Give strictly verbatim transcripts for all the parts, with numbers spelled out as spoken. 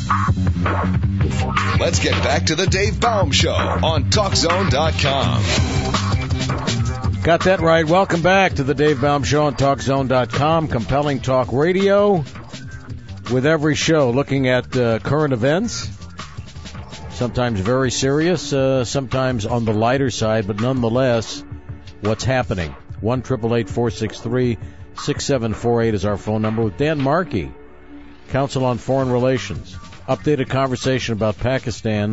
Let's get back to the Dave Baum Show on talk zone dot com. Got that right. Welcome back to the Dave Baum Show on talk zone dot com. Compelling talk radio with every show looking at uh, current events. Sometimes very serious, uh, sometimes on the lighter side, but nonetheless, what's happening. one eight eight eight, four six three, six seven four eight is our phone number with Dan Markey, Council on Foreign Relations. Updated conversation about Pakistan.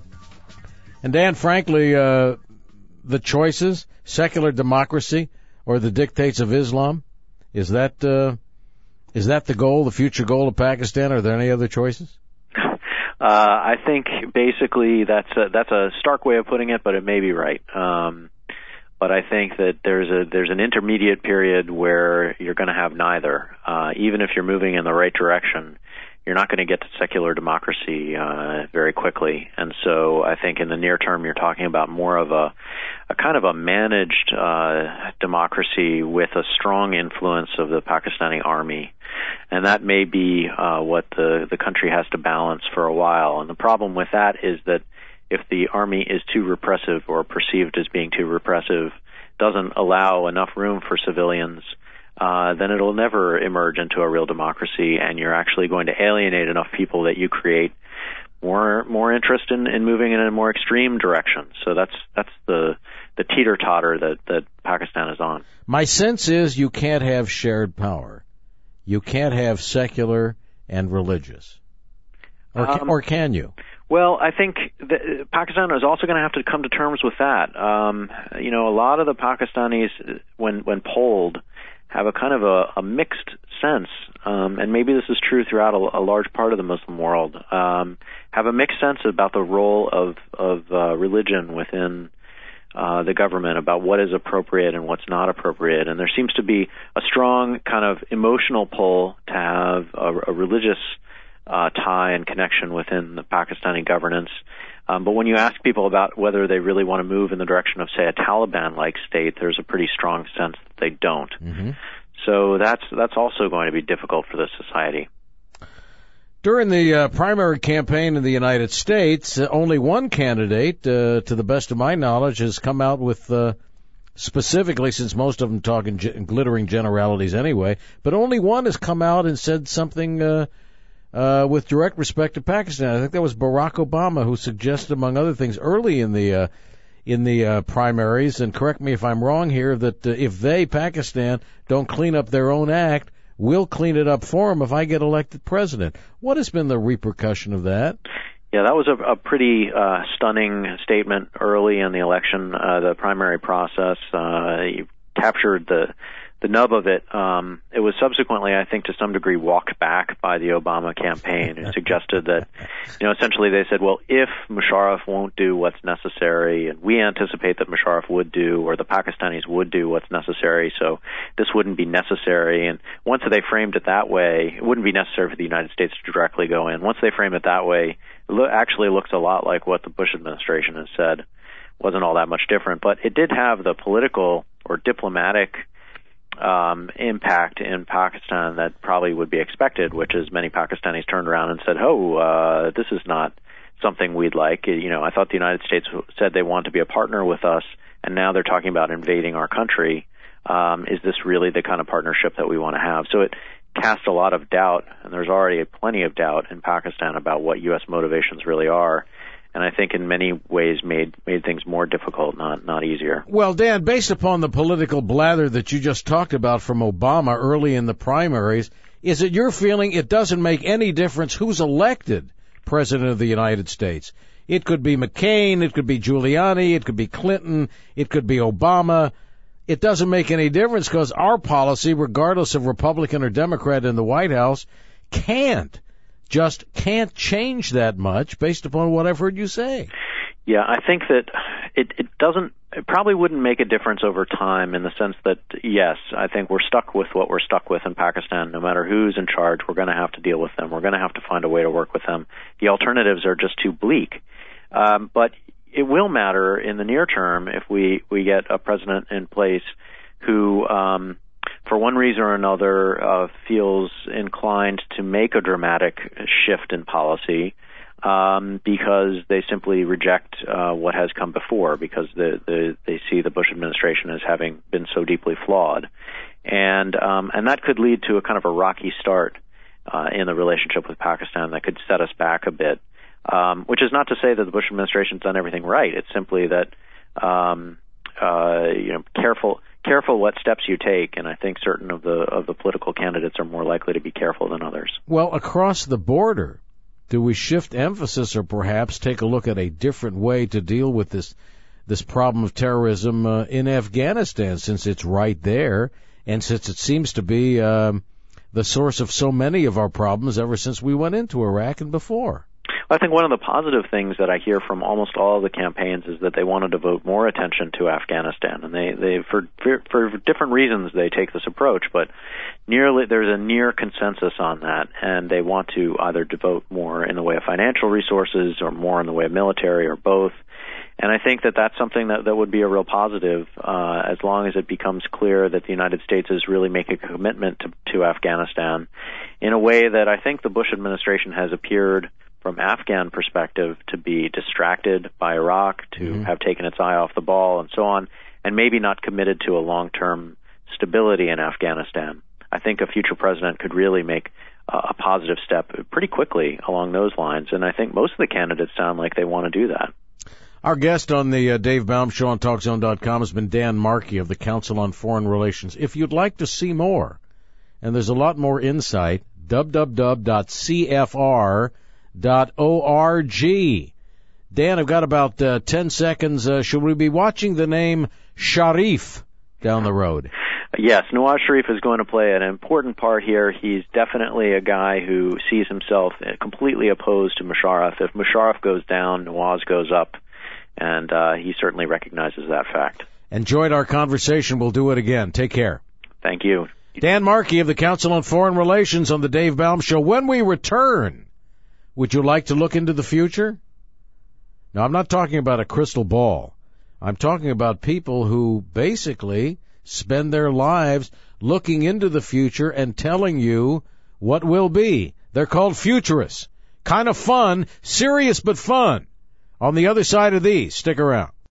And Dan, frankly, uh, the choices, secular democracy or the dictates of Islam, is that uh, is that the goal, the future goal of Pakistan? Are there any other choices? Uh, I think basically that's a, that's a stark way of putting it, but it may be right. Um, but I think that there's a there's an intermediate period where you're going to have neither. Uh, even if you're moving in the right direction, you're not going to get to secular democracy uh, very quickly. And so I think in the near term, you're talking about more of a, a kind of a managed uh, democracy with a strong influence of the Pakistani army. And that may be uh, what the, the country has to balance for a while. And the problem with that is that if the army is too repressive or perceived as being too repressive, doesn't allow enough room for civilians, Uh, then it'll never emerge into a real democracy, and you're actually going to alienate enough people that you create more more interest in, in moving in a more extreme direction. So that's that's the the teeter-totter that, that Pakistan is on. My sense is you can't have shared power. You can't have secular and religious. Or, um, or can you? Well, I think that Pakistan is also going to have to come to terms with that. Um, you know, a lot of the Pakistanis, when when polled, have a kind of a, a mixed sense, um, and maybe this is true throughout a, a large part of the Muslim world, um, have a mixed sense about the role of, of uh, religion within uh, the government, about what is appropriate and what's not appropriate. And there seems to be a strong kind of emotional pull to have a, a religious uh, tie and connection within the Pakistani governance. Um, but when you ask people about whether they really want to move in the direction of, say, a Taliban-like state, there's a pretty strong sense that they don't. Mm-hmm. So that's that's also going to be difficult for this society. During the uh, primary campaign in the United States, uh, only one candidate, uh, to the best of my knowledge, has come out with, uh, specifically, since most of them talk in g- glittering generalities anyway, but only one has come out and said something uh Uh, with direct respect to Pakistan. I think that was Barack Obama who suggested, among other things, early in the uh, in the uh, primaries, and correct me if I'm wrong here, that uh, if they, Pakistan, don't clean up their own act, we'll clean it up for them if I get elected president. What has been the repercussion of that? Yeah, that was a, a pretty uh, stunning statement early in the election, uh, the primary process. Uh, you captured the The nub of it. Um, it was subsequently, I think, to some degree walked back by the Obama campaign and suggested that, you know, essentially they said, well, if Musharraf won't do what's necessary, and we anticipate that Musharraf would do, or the Pakistanis would do what's necessary, so this wouldn't be necessary. And once they framed it that way, it wouldn't be necessary for the United States to directly go in. Once they frame it that way, it lo- actually looks a lot like what the Bush administration has said. Wasn't all that much different, but it did have the political or diplomatic Um, impact in Pakistan that probably would be expected, which is many Pakistanis turned around and said, oh, uh, this is not something we'd like. You know, I thought the United States said they want to be a partner with us, and now they're talking about invading our country. Um, is this really the kind of partnership that we want to have? So it cast a lot of doubt, and there's already plenty of doubt in Pakistan about what U S motivations really are. And I think in many ways made made things more difficult, not not easier. Well, Dan, based upon the political blather that you just talked about from Obama early in the primaries, is it your feeling it doesn't make any difference who's elected president of the United States? It could be McCain, it could be Giuliani, it could be Clinton, it could be Obama. It doesn't make any difference because our policy, regardless of Republican or Democrat in the White House, can't. Just can't change that much based upon what I've heard you say. Yeah, I think that it, it doesn't, it probably wouldn't make a difference over time in the sense that, yes, I think we're stuck with what we're stuck with in Pakistan. No matter who's in charge, we're going to have to deal with them. We're going to have to find a way to work with them. The alternatives are just too bleak. Um, but it will matter in the near term if we, we get a president in place who, um, for one reason or another, uh, feels inclined to make a dramatic shift in policy um, because they simply reject uh, what has come before, because the, the, they see the Bush administration as having been so deeply flawed. And um, and that could lead to a kind of a rocky start uh, in the relationship with Pakistan that could set us back a bit, um, which is not to say that the Bush administration's done everything right. It's simply that, um, uh, you know, careful careful what steps you take, and I think certain of the of the political candidates are more likely to be careful than others. Well, across the border, do we shift emphasis or perhaps take a look at a different way to deal with this this problem of terrorism uh, in Afghanistan, since it's right there? And since it seems to be um, the source of so many of our problems ever since we went into Iraq and before. I think one of the positive things that I hear from almost all of the campaigns is that they want to devote more attention to Afghanistan, and they, they for, for for different reasons they take this approach, but nearly there's a near consensus on that, and they want to either devote more in the way of financial resources or more in the way of military or both. And I think that that's something that, that would be a real positive uh, as long as it becomes clear that the United States is really making a commitment to, to Afghanistan in a way that I think the Bush administration has appeared, from Afghan perspective, to be distracted by Iraq, to mm-hmm. have taken its eye off the ball and so on, and maybe not committed to a long-term stability in Afghanistan. I think a future president could really make uh, a positive step pretty quickly along those lines, and I think most of the candidates sound like they want to do that. Our guest on the uh, Dave Baum Show on Talk Zone dot com has been Dan Markey of the Council on Foreign Relations. If you'd like to see more, and there's a lot more insight, w w w dot c f r dot org. Dan, I've got about uh, ten seconds. Uh, should we be watching the name Sharif down the road? Yes, Nawaz Sharif is going to play an important part here. He's definitely a guy who sees himself completely opposed to Musharraf. If Musharraf goes down, Nawaz goes up. And uh, he certainly recognizes that fact. Enjoyed our conversation. We'll do it again. Take care. Thank you. Dan Markey of the Council on Foreign Relations on the Dave Baum Show. When we return, would you like to look into the future? Now, I'm not talking about a crystal ball. I'm talking about people who basically spend their lives looking into the future and telling you what will be. They're called futurists. Kind of fun, serious but fun. On the other side of these, stick around.